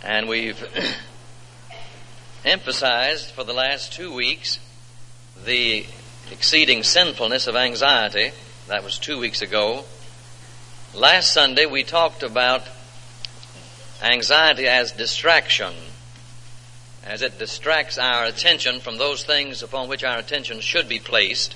And we've emphasized for the last 2 weeks the exceeding sinfulness of anxiety. That was 2 weeks ago. Last Sunday we talked about anxiety as distraction, as it distracts our attention from those things upon which our attention should be placed.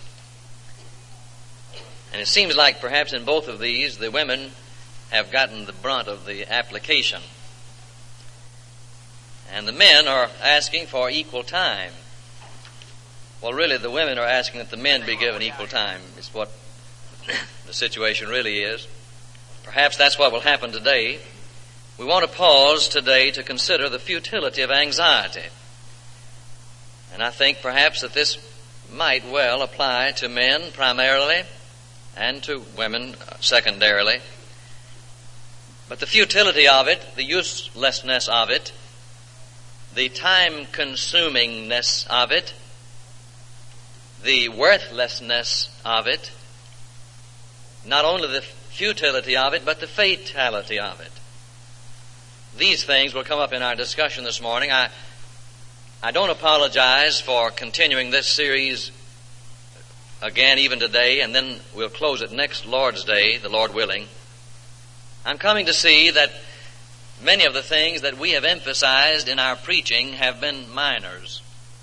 And it seems like perhaps in both of these the women have gotten the brunt of the application. And the men are asking for equal time. Well, really, the women are asking that the men be given equal time. It's what the situation really is. Perhaps that's what will happen today. We want to pause today to consider the futility of anxiety. And I think perhaps that this might well apply to men primarily and to women secondarily. But the futility of it, the uselessness of it, the time-consumingness of it, the worthlessness of it, not only the futility of it, but the fatality of it. These things will come up in our discussion this morning. I don't apologize for continuing this series again even today, and then we'll close it next Lord's Day, the Lord willing. I'm coming to see that many of the things that we have emphasized in our preaching have been minors.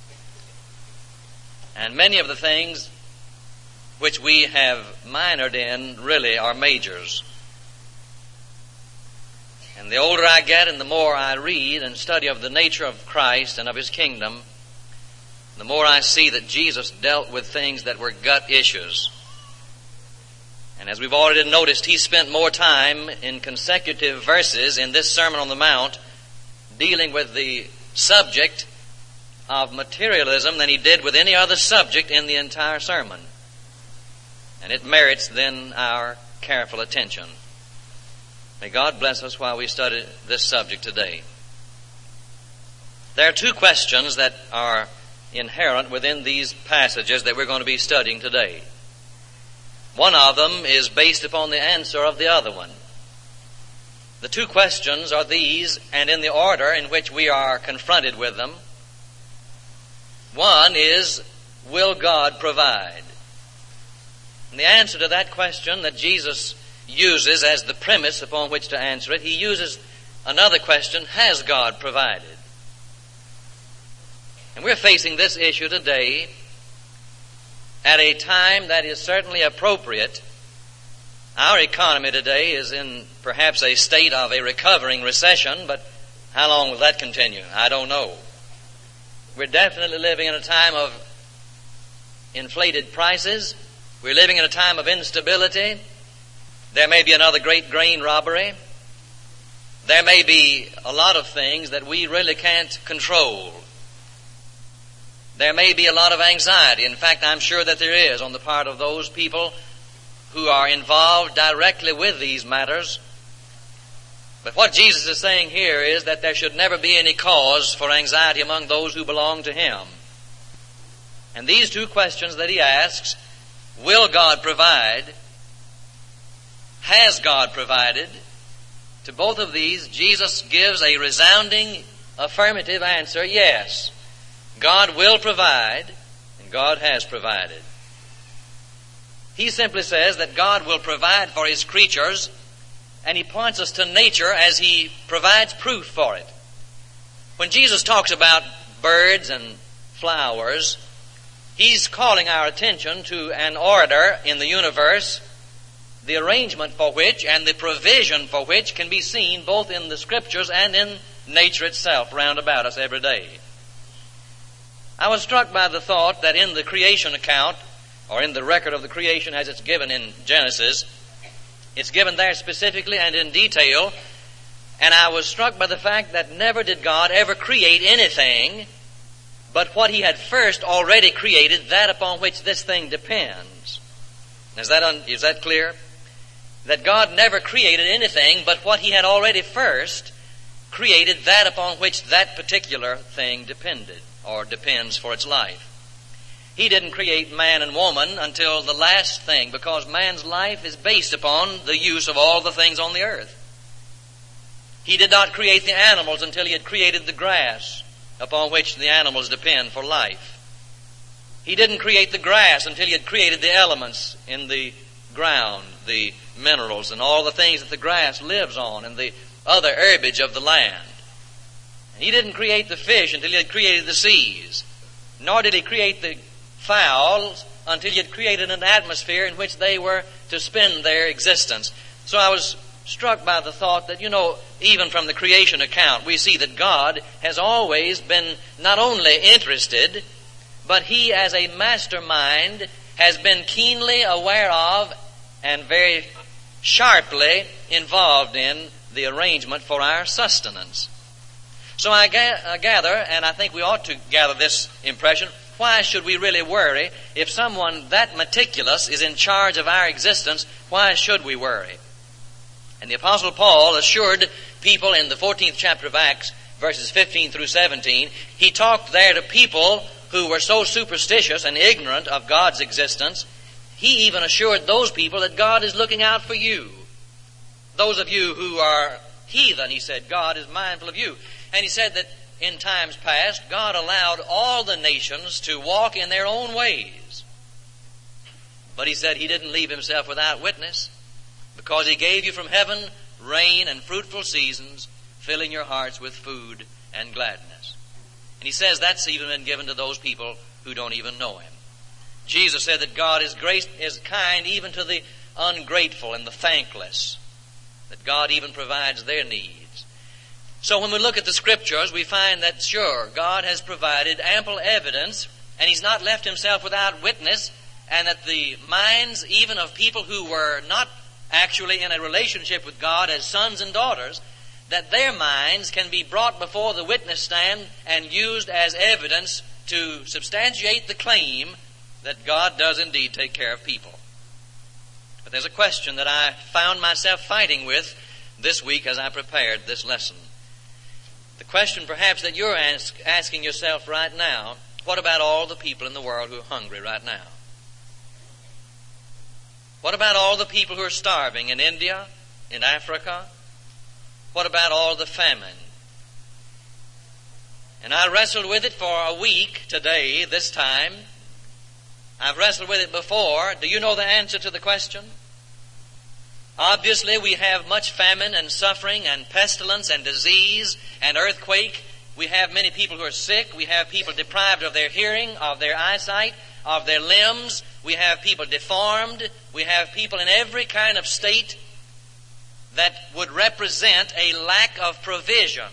And many of the things which we have minored in really are majors. And the older I get and the more I read and study of the nature of Christ and of His kingdom, the more I see that Jesus dealt with things that were gut issues. And as we've already noticed, He spent more time in consecutive verses in this Sermon on the Mount dealing with the subject of materialism than He did with any other subject in the entire sermon. And it merits then our careful attention. May God bless us while we study this subject today. There are two questions that are inherent within these passages that we're going to be studying today. One of them is based upon the answer of the other one. The two questions are these, and in the order in which we are confronted with them. One is, will God provide? And the answer to that question that Jesus uses as the premise upon which to answer it, He uses another question, has God provided? And we're facing this issue today at a time that is certainly appropriate. Our economy today is in perhaps a state of a recovering recession, but how long will that continue? I don't know. We're definitely living in a time of inflated prices. We're living in a time of instability. There may be another great grain robbery. There may be a lot of things that we really can't control. There may be a lot of anxiety. In fact, I'm sure that there is on the part of those people who are involved directly with these matters. But what Jesus is saying here is that there should never be any cause for anxiety among those who belong to Him. And these two questions that He asks, will God provide? Has God provided? To both of these, Jesus gives a resounding affirmative answer, yes. God will provide, and God has provided. He simply says that God will provide for His creatures, and He points us to nature as He provides proof for it. When Jesus talks about birds and flowers, He's calling our attention to an order in the universe, the arrangement for which and the provision for which can be seen both in the Scriptures and in nature itself round about us every day. I was struck by the thought that in the creation account, or in the record of the creation as it's given in Genesis, it's given there specifically and in detail, and I was struck by the fact that never did God ever create anything but what He had first already created, that upon which this thing depends. Is that clear? That God never created anything but what He had already first created, that upon which that particular thing depended or depends for its life. He didn't create man and woman until the last thing, because man's life is based upon the use of all the things on the earth. He did not create the animals until He had created the grass upon which the animals depend for life. He didn't create the grass until He had created the elements in the ground, the minerals and all the things that the grass lives on and the other herbage of the land. He didn't create the fish until He had created the seas, nor did He create the fowls until He had created an atmosphere in which they were to spend their existence. So I was struck by the thought that, even from the creation account, we see that God has always been not only interested, but He as a mastermind has been keenly aware of and very sharply involved in the arrangement for our sustenance. So I gather, and I think we ought to gather this impression, why should we really worry? If someone that meticulous is in charge of our existence, why should we worry? And the Apostle Paul assured people in the 14th chapter of Acts, verses 15 through 17, he talked there to people who were so superstitious and ignorant of God's existence. He even assured those people that God is looking out for you. Those of you who are heathen, he said, God is mindful of you. And he said that in times past, God allowed all the nations to walk in their own ways. But he said He didn't leave Himself without witness, because He gave you from heaven rain and fruitful seasons, filling your hearts with food and gladness. And he says that's even been given to those people who don't even know Him. Jesus said that God is kind even to the ungrateful and the thankless, that God even provides their needs. So when we look at the Scriptures, we find that, sure, God has provided ample evidence, and He's not left Himself without witness, and that the minds even of people who were not actually in a relationship with God as sons and daughters, that their minds can be brought before the witness stand and used as evidence to substantiate the claim that God does indeed take care of people. But there's a question that I found myself fighting with this week as I prepared this lesson. The question perhaps that you're asking yourself right now, what about all the people in the world who are hungry right now? What about all the people who are starving in India, in Africa? What about all the famine? And I wrestled with it for a week today, this time. I've wrestled with it before. Do you know the answer to the question? Obviously, we have much famine and suffering and pestilence and disease and earthquake. We have many people who are sick. We have people deprived of their hearing, of their eyesight, of their limbs. We have people deformed. We have people in every kind of state that would represent a lack of provision.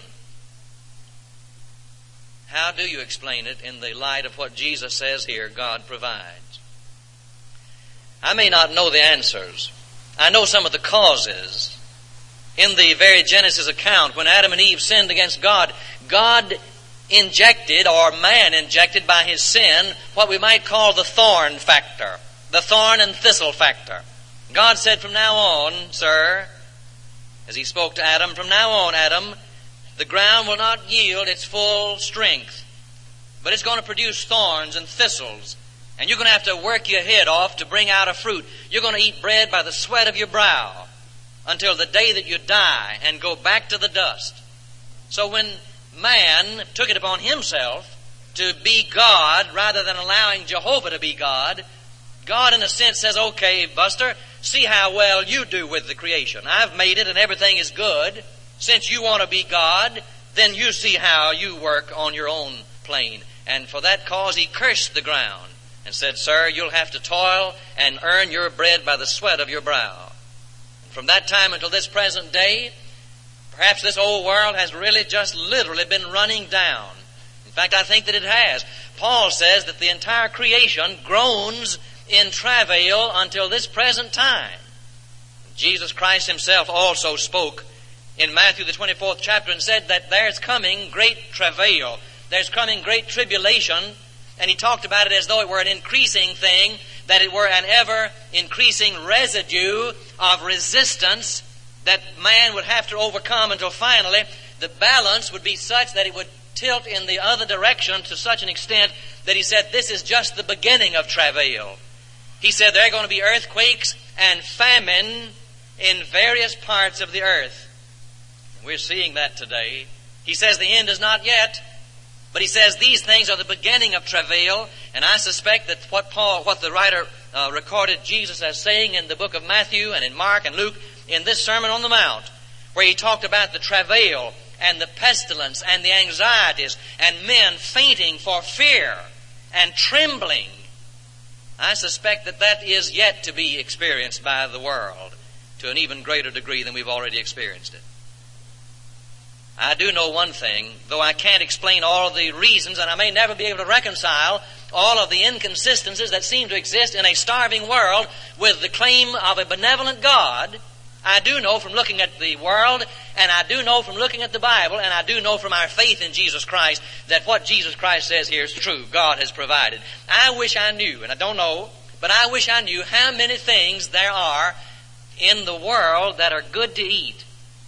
How do you explain it in the light of what Jesus says here God provides? I may not know the answers. I know some of the causes. In the very Genesis account, when Adam and Eve sinned against God, God injected, or man injected by his sin, what we might call the thorn factor, the thorn and thistle factor. God said, from now on, sir, as He spoke to Adam, from now on, Adam, the ground will not yield its full strength, but it's going to produce thorns and thistles. And you're going to have to work your head off to bring out a fruit. You're going to eat bread by the sweat of your brow until the day that you die and go back to the dust. So when man took it upon himself to be God rather than allowing Jehovah to be God, God in a sense says, okay, Buster, see how well you do with the creation. I've made it and everything is good. Since you want to be God, then you see how you work on your own plane. And for that cause He cursed the ground and said, sir, you'll have to toil and earn your bread by the sweat of your brow. And from that time until this present day, perhaps this old world has really just literally been running down. In fact, I think that it has. Paul says that the entire creation groans in travail until this present time. Jesus Christ Himself also spoke in Matthew the 24th chapter and said that there's coming great travail. There's coming great tribulation. And He talked about it as though it were an increasing thing, that it were an ever-increasing residue of resistance that man would have to overcome until finally the balance would be such that it would tilt in the other direction to such an extent that He said this is just the beginning of travail. He said there are going to be earthquakes and famine in various parts of the earth. We're seeing that today. He says the end is not yet, but he says these things are the beginning of travail, and I suspect that what the writer recorded Jesus as saying in the book of Matthew and in Mark and Luke in this Sermon on the Mount, where he talked about the travail and the pestilence and the anxieties and men fainting for fear and trembling. I suspect that that is yet to be experienced by the world to an even greater degree than we've already experienced it. I do know one thing, though I can't explain all of the reasons, and I may never be able to reconcile all of the inconsistencies that seem to exist in a starving world with the claim of a benevolent God. I do know from looking at the world, and I do know from looking at the Bible, and I do know from our faith in Jesus Christ that what Jesus Christ says here is true. God has provided. I wish I knew, and I don't know, but I wish I knew how many things there are in the world that are good to eat.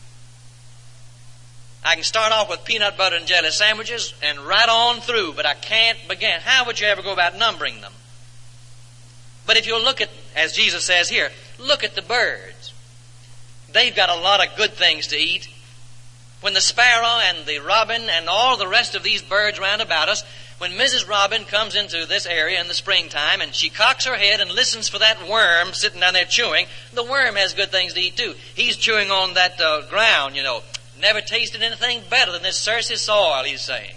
I can start off with peanut butter and jelly sandwiches and right on through, but I can't begin. How would you ever go about numbering them? But if you look at, as Jesus says here, look at the birds. They've got a lot of good things to eat. When the sparrow and the robin and all the rest of these birds round about us, when Mrs. Robin comes into this area in the springtime and she cocks her head and listens for that worm sitting down there chewing, the worm has good things to eat too. He's chewing on that ground, you know. Never tasted anything better than this Cersei soil, he's saying.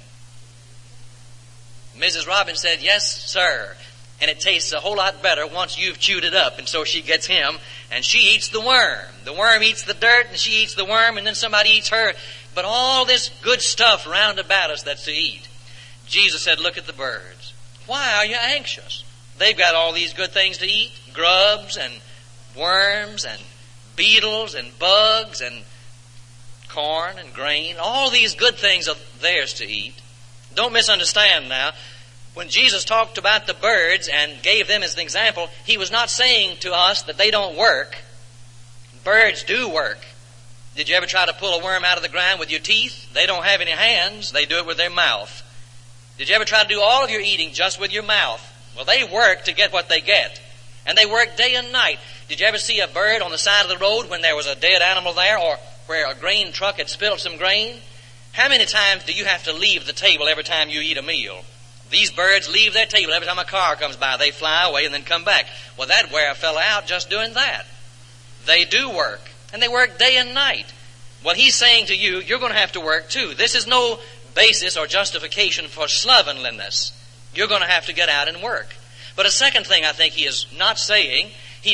Mrs. Robin said, yes, sir. And it tastes a whole lot better once you've chewed it up. And so she gets him, and she eats the worm. The worm eats the dirt, and she eats the worm, and then somebody eats her. But all this good stuff round about us that's to eat. Jesus said, look at the birds. Why are you anxious? They've got all these good things to eat. Grubs and worms and beetles and bugs and corn and grain. All these good things are theirs to eat. Don't misunderstand now. When Jesus talked about the birds and gave them as an example, he was not saying to us that they don't work. Birds do work. Did you ever try to pull a worm out of the ground with your teeth? They don't have any hands. They do it with their mouth. Did you ever try to do all of your eating just with your mouth? Well, they work to get what they get. And they work day and night. Did you ever see a bird on the side of the road when there was a dead animal there, or where a grain truck had spilled some grain? How many times do you have to leave the table every time you eat a meal? These birds leave their table every time a car comes by. They fly away and then come back. Well, that'd wear a fella out just doing that. They do work, and they work day and night. Well, he's saying to you, you're going to have to work too. This is no basis or justification for slovenliness. You're going to have to get out and work. But a second thing I think he is not saying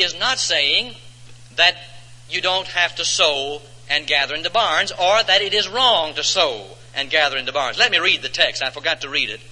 that you don't have to sow and gather into barns, or that it is wrong to sow and gather into barns. Let me read the text. I forgot to read it.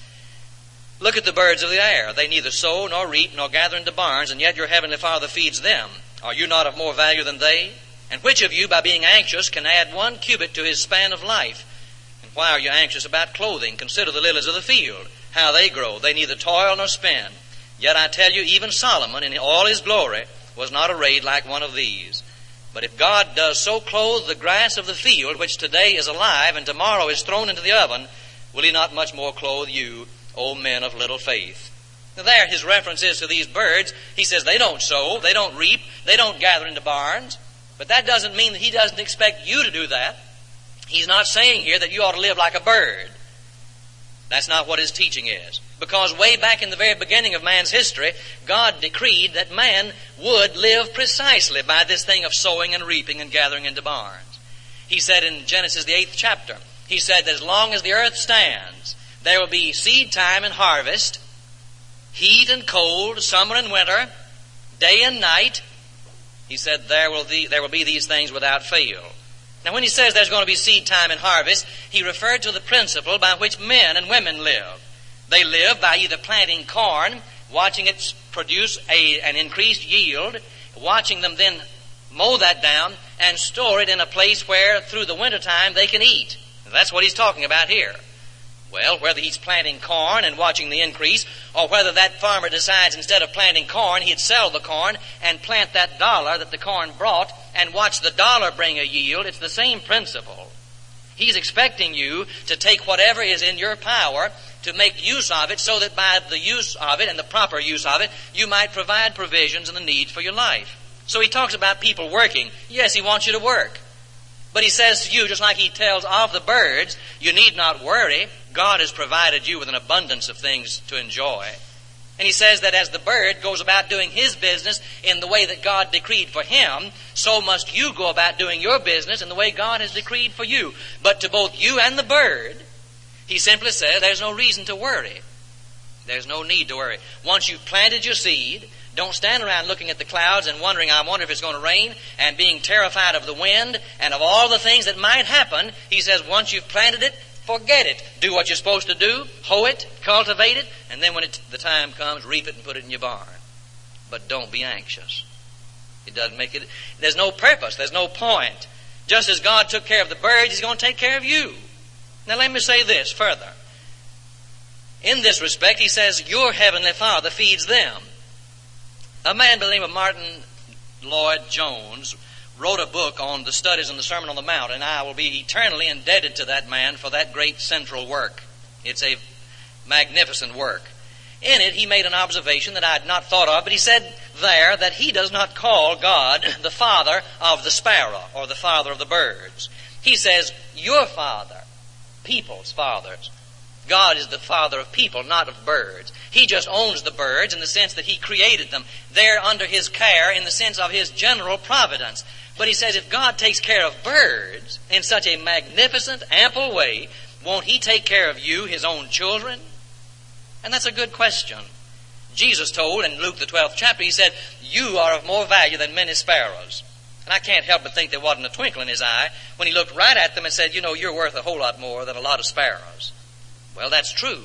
Look at the birds of the air. They neither sow nor reap nor gather into barns, and yet your heavenly Father feeds them. Are you not of more value than they? And which of you, by being anxious, can add 1 cubit to his span of life? And why are you anxious about clothing? Consider the lilies of the field, how they grow. They neither toil nor spin. Yet I tell you, even Solomon, in all his glory, was not arrayed like one of these. But if God does so clothe the grass of the field, which today is alive and tomorrow is thrown into the oven, will he not much more clothe you, O men of little faith? Now there his reference is to these birds. He says they don't sow, they don't reap, they don't gather into barns. But that doesn't mean that he doesn't expect you to do that. He's not saying here that you ought to live like a bird. That's not what his teaching is. Because way back in the very beginning of man's history, God decreed that man would live precisely by this thing of sowing and reaping and gathering into barns. He said in Genesis the 8th chapter, he said that as long as the earth stands, there will be seed time and harvest, heat and cold, summer and winter, day and night. He said there will be these things without fail. Now when he says there's going to be seed time and harvest, he referred to the principle by which men and women live. They live by either planting corn, watching it produce an increased yield, watching them then mow that down and store it in a place where through the wintertime they can eat. That's what he's talking about here. Well, whether he's planting corn and watching the increase, or whether that farmer decides instead of planting corn, he'd sell the corn and plant that dollar that the corn brought and watch the dollar bring a yield, it's the same principle. He's expecting you to take whatever is in your power to make use of it so that by the use of it and the proper use of it, you might provide provisions and the needs for your life. So he talks about people working. Yes, he wants you to work. But he says to you, just like he tells of the birds, you need not worry. God has provided you with an abundance of things to enjoy. And he says that as the bird goes about doing his business in the way that God decreed for him, so must you go about doing your business in the way God has decreed for you. But to both you and the bird, he simply says there's no reason to worry. There's no need to worry. Once you've planted your seed, don't stand around looking at the clouds and wondering, I wonder if it's going to rain, and being terrified of the wind and of all the things that might happen. He says once you've planted it, forget it. Do what you're supposed to do. Hoe it, cultivate it, and then when the time comes, reap it and put it in your barn. But don't be anxious. It doesn't make it. There's no purpose. There's no point. Just as God took care of the birds, He's going to take care of you. Now let me say this further. In this respect, He says, your heavenly Father feeds them. A man by the name of Martin Lloyd-Jones wrote a book on the studies in the Sermon on the Mount, and I will be eternally indebted to that man for that great central work. It's a magnificent work. In it, he made an observation that I had not thought of, but he said there that he does not call God the Father of the sparrow or the Father of the birds. He says, your Father, people's fathers. God is the Father of people, not of birds. He just owns the birds in the sense that He created them. They're under His care in the sense of His general providence. But He says if God takes care of birds in such a magnificent, ample way, won't He take care of you, His own children? And that's a good question. Jesus told in Luke the 12th chapter, He said, you are of more value than many sparrows. And I can't help but think there wasn't a twinkle in His eye when He looked right at them and said, you're worth a whole lot more than a lot of sparrows. Well, that's true.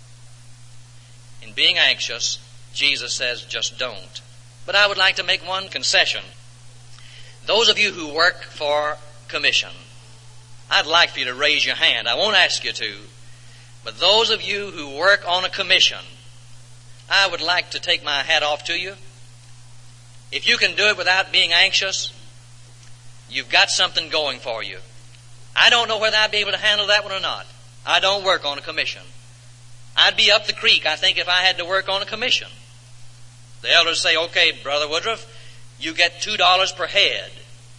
In being anxious, Jesus says, just don't. But I would like to make one concession. Those of you who work for commission, I'd like for you to raise your hand. I won't ask you to. But those of you who work on a commission, I would like to take my hat off to you. If you can do it without being anxious, you've got something going for you. I don't know whether I'd be able to handle that one or not. I don't work on a commission. I'd be up the creek, I think, if I had to work on a commission. The elders say, okay, Brother Woodruff, you get $2 per head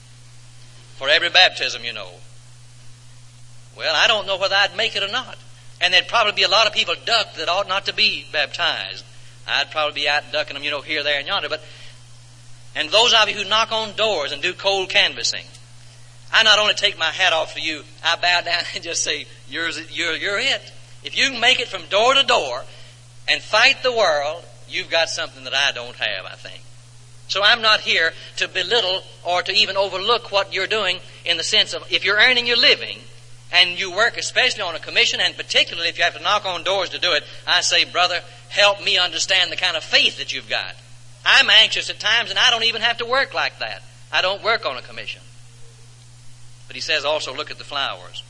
for every baptism, Well, I don't know whether I'd make it or not. And there'd probably be a lot of people ducked that ought not to be baptized. I'd probably be out ducking them, here, there, and yonder. And those of you who knock on doors and do cold canvassing, I not only take my hat off to you, I bow down and just say, you're it. If you can make it from door to door and fight the world, you've got something that I don't have, I think. So I'm not here to belittle or to even overlook what you're doing in the sense of if you're earning your living and you work especially on a commission, and particularly if you have to knock on doors to do it, I say, brother, help me understand the kind of faith that you've got. I'm anxious at times and I don't even have to work like that. I don't work on a commission. But he says also, look at the flowers.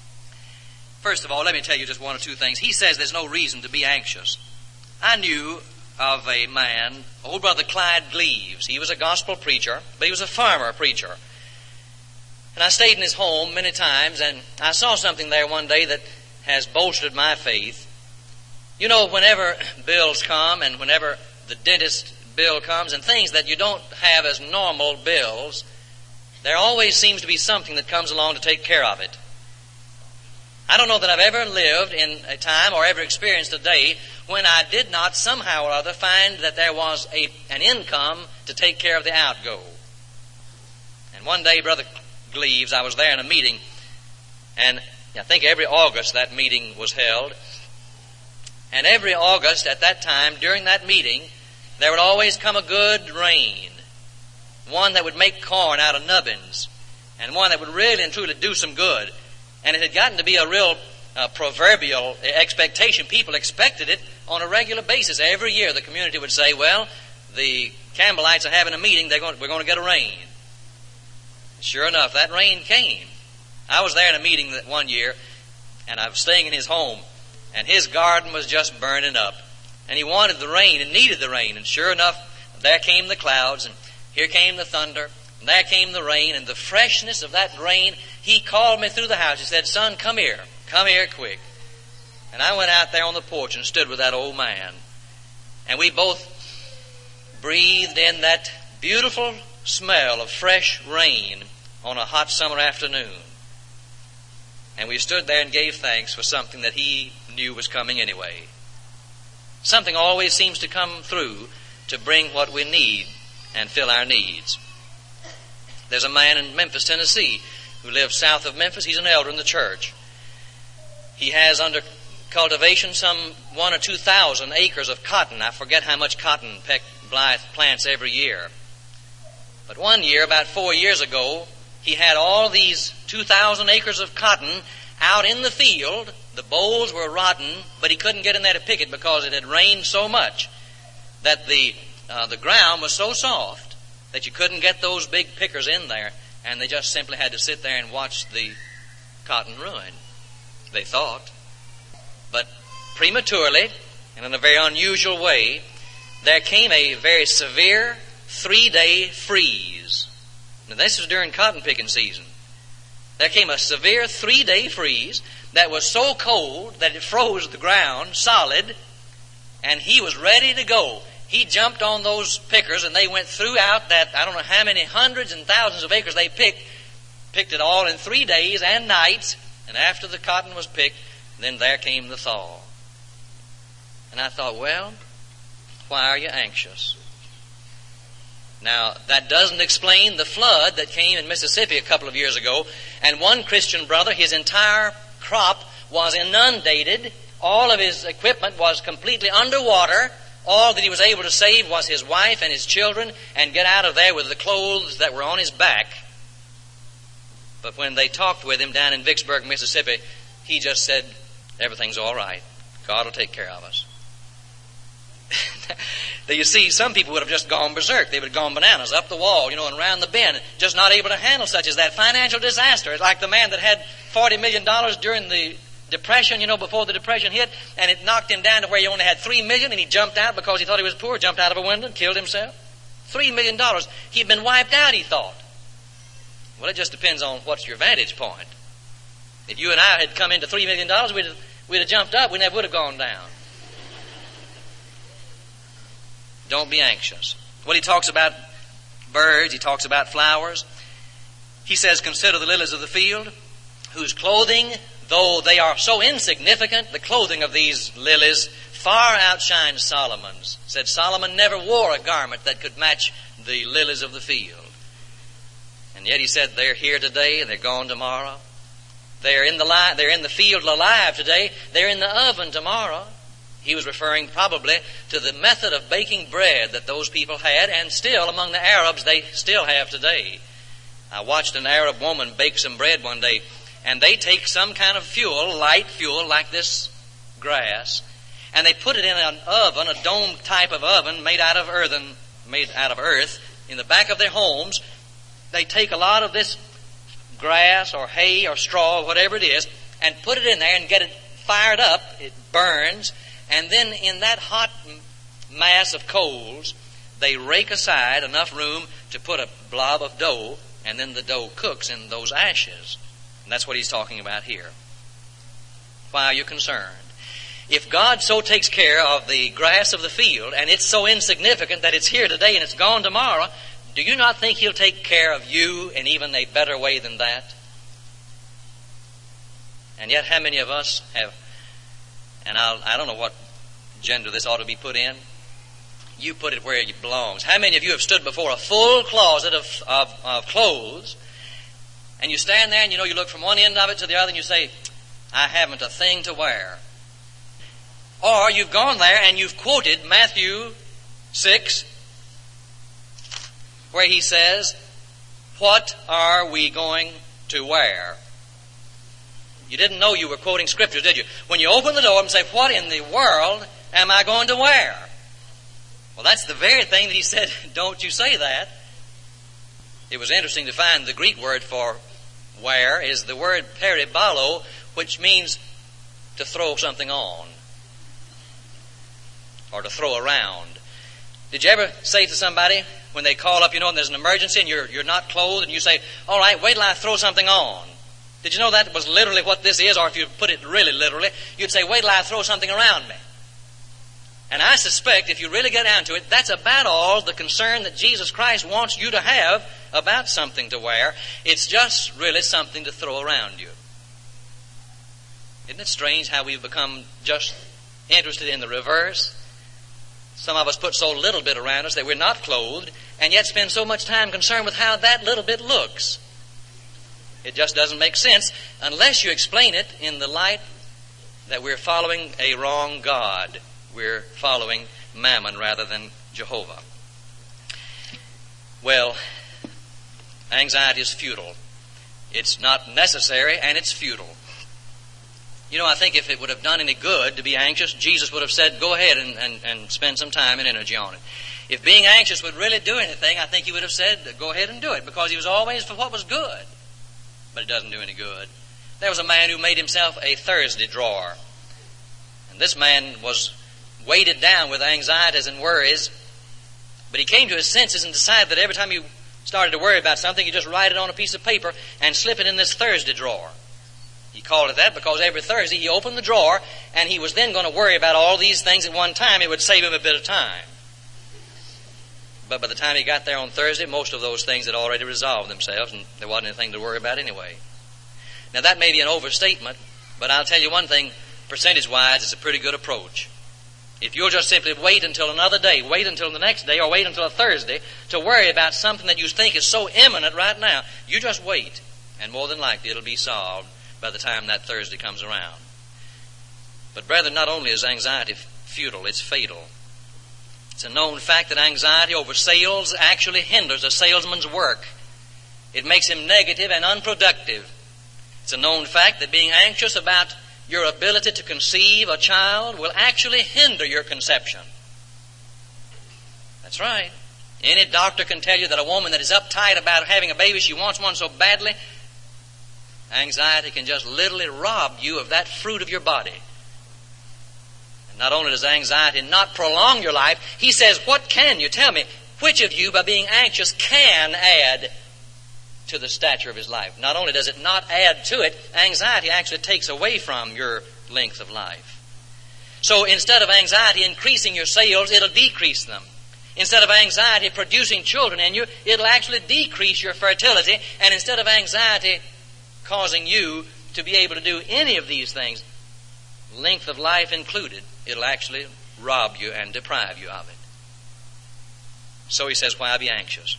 First of all, let me tell you just one or two things. He says there's no reason to be anxious. I knew of a man, old brother Clyde Gleaves. He was a gospel preacher, but he was a farmer preacher. And I stayed in his home many times, and I saw something there one day that has bolstered my faith. Whenever bills come, and whenever the dentist bill comes, and things that you don't have as normal bills, there always seems to be something that comes along to take care of it. I don't know that I've ever lived in a time or ever experienced a day when I did not somehow or other find that there was an income to take care of the outgo. And one day, Brother Gleaves, I was there in a meeting, and I think every August that meeting was held. And every August at that time, during that meeting, there would always come a good rain. One that would make corn out of nubbins, and one that would really and truly do some good. And it had gotten to be a real proverbial expectation. People expected it on a regular basis. Every year the community would say, well, the Campbellites are having a meeting, we're going to get a rain. Sure enough, that rain came. I was there in a meeting that one year, and I was staying in his home, and his garden was just burning up. And he wanted the rain and needed the rain. And sure enough, there came the clouds, and here came the thunder, and there came the rain, and the freshness of that rain, he called me through the house. He said, son, come here quick. And I went out there on the porch and stood with that old man. And we both breathed in that beautiful smell of fresh rain on a hot summer afternoon. And we stood there and gave thanks for something that he knew was coming anyway. Something always seems to come through to bring what we need and fill our needs. There's a man in Memphis, Tennessee, who lives south of Memphis. He's an elder in the church. He has under cultivation some 1,000 or 2,000 acres of cotton. I forget how much cotton Peck Blythe plants every year. But one year, about 4 years ago, he had all these 2,000 acres of cotton out in the field. The bolls were rotten, but he couldn't get in there to pick it because it had rained so much that the ground was so soft that you couldn't get those big pickers in there, and they just simply had to sit there and watch the cotton ruin, they thought. But prematurely, and in a very unusual way, there came a very severe 3-day freeze. Now, this was during cotton picking season. There came a severe 3-day freeze that was so cold that it froze the ground solid, and he was ready to go. He jumped on those pickers, and they went throughout that, I don't know how many hundreds and thousands of acres they picked it all in 3 days and nights, and after the cotton was picked, then there came the thaw. And I thought, well, why are you anxious? Now, that doesn't explain the flood that came in Mississippi a couple of years ago, and one Christian brother, his entire crop was inundated. All of his equipment was completely underwater. All that he was able to save was his wife and his children and get out of there with the clothes that were on his back. But when they talked with him down in Vicksburg, Mississippi, he just said, everything's all right. God will take care of us. Now, you see, some people would have just gone berserk. They would have gone bananas up the wall, and around the bend, just not able to handle such as that financial disaster. It's like the man that had $40 million during the Depression, before the Depression hit, and it knocked him down to where he only had $3 million, and he jumped out because he thought he was poor, jumped out of a window and killed himself. $3 million. He'd been wiped out, he thought. Well, it just depends on what's your vantage point. If you and I had come into $3 million, we'd have jumped up. We never would have gone down. Don't be anxious. Well, he talks about birds. He talks about flowers. He says, consider the lilies of the field, whose clothing, though they are so insignificant, the clothing of these lilies far outshines Solomon's. Said Solomon never wore a garment that could match the lilies of the field. And yet he said they're here today and they're gone tomorrow. They're in the field alive today. They're in the oven tomorrow. He was referring probably to the method of baking bread that those people had, and still among the Arabs they still have today. I watched an Arab woman bake some bread one day, and they take some kind of fuel, light fuel like this grass, and they put it in an oven, a dome type of oven made out of earth, in the back of their homes. They take a lot of this grass or hay or straw, whatever it is, and put it in there and get it fired up. It burns. And then in that hot mass of coals, they rake aside enough room to put a blob of dough, and then the dough cooks in those ashes. And that's what he's talking about here. Why are you concerned? If God so takes care of the grass of the field, and it's so insignificant that it's here today and it's gone tomorrow, do you not think He'll take care of you in even a better way than that? And yet how many of us have, and I don't know what gender this ought to be put in. You put it where it belongs. How many of you have stood before a full closet of clothes, and you stand there and you look from one end of it to the other and you say, I haven't a thing to wear. Or you've gone there and you've quoted Matthew 6, where he says, what are we going to wear? You didn't know you were quoting Scripture, did you? When you open the door and say, what in the world am I going to wear? Well, that's the very thing that he said, don't you say that. It was interesting to find the Greek word for wear is the word peribalo, which means to throw something on or to throw around. Did you ever say to somebody when they call up, and there's an emergency and you're not clothed, and you say, all right, wait till I throw something on? Did you know that was literally what this is? Or if you put it really literally, you'd say, wait till I throw something around me. And I suspect, if you really get down to it, that's about all the concern that Jesus Christ wants you to have about something to wear. It's just really something to throw around you. Isn't it strange how we've become just interested in the reverse? Some of us put so little bit around us that we're not clothed, and yet spend so much time concerned with how that little bit looks. It just doesn't make sense unless you explain it in the light that we're following a wrong God. We're following Mammon rather than Jehovah. Well, anxiety is futile. It's not necessary, and it's futile. You know, I think if it would have done any good to be anxious, Jesus would have said, go ahead and spend some time and energy on it. If being anxious would really do anything, I think he would have said, go ahead and do it, because he was always for what was good. But it doesn't do any good. There was a man who made himself a Thursday drawer. And this man was weighted down with anxieties and worries, but he came to his senses and decided that every time you started to worry about something, you just write it on a piece of paper and slip it in this Thursday drawer. He called it that because every Thursday he opened the drawer, and he was then going to worry about all these things at one time. It would save him a bit of time. But by the time he got there on Thursday, most of those things had already resolved themselves, and there wasn't anything to worry about anyway. Now, that may be an overstatement, but I'll tell you one thing, percentage-wise, it's a pretty good approach. If you'll just simply wait until another day, wait until the next day, or wait until a Thursday to worry about something that you think is so imminent right now, you just wait, and more than likely it'll be solved by the time that Thursday comes around. But brethren, not only is anxiety futile, it's fatal. It's a known fact that anxiety over sales actually hinders a salesman's work. It makes him negative and unproductive. It's a known fact that being anxious about your ability to conceive a child will actually hinder your conception. That's right. Any doctor can tell you that a woman that is uptight about having a baby, she wants one so badly, anxiety can just literally rob you of that fruit of your body. And not only does anxiety not prolong your life, he says, what can you? Tell me, which of you by being anxious can add to the stature of his life? Not only does it not add to it, anxiety actually takes away from your length of life. So instead of anxiety increasing your sales, it'll decrease them. Instead of anxiety producing children in you, it'll actually decrease your fertility. And instead of anxiety causing you to be able to do any of these things, length of life included, it'll actually rob you and deprive you of it. So he says, why be anxious?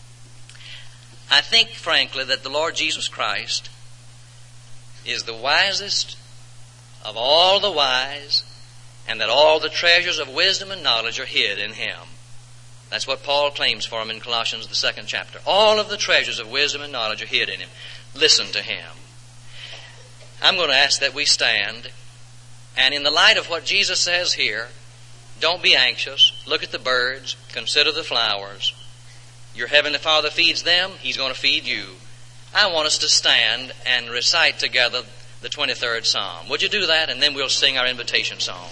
I think, frankly, that the Lord Jesus Christ is the wisest of all the wise, and that all the treasures of wisdom and knowledge are hid in him. That's what Paul claims for him in Colossians, the 2nd chapter. All of the treasures of wisdom and knowledge are hid in him. Listen to him. I'm going to ask that we stand, and in the light of what Jesus says here, don't be anxious. Look at the birds. Consider the flowers. Your heavenly Father feeds them. He's going to feed you. I want us to stand and recite together the 23rd Psalm. Would you do that? And then we'll sing our invitation song.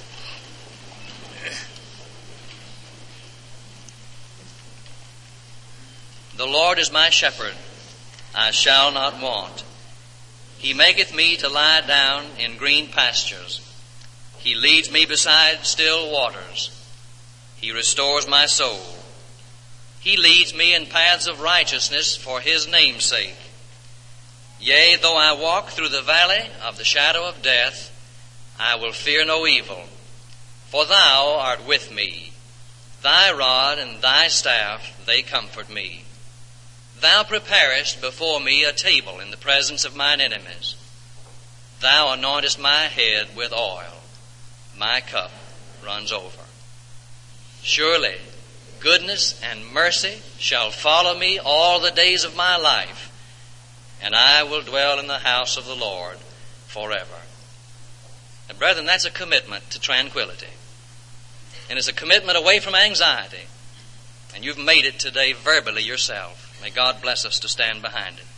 The Lord is my shepherd. I shall not want. He maketh me to lie down in green pastures. He leads me beside still waters. He restores my soul. He leads me in paths of righteousness for his name's sake. Yea, though I walk through the valley of the shadow of death, I will fear no evil, for thou art with me. Thy rod and thy staff, they comfort me. Thou preparest before me a table in the presence of mine enemies. Thou anointest my head with oil. My cup runs over. Surely goodness and mercy shall follow me all the days of my life, and I will dwell in the house of the Lord forever. And brethren, that's a commitment to tranquility. And it's a commitment away from anxiety. And you've made it today verbally yourself. May God bless us to stand behind it.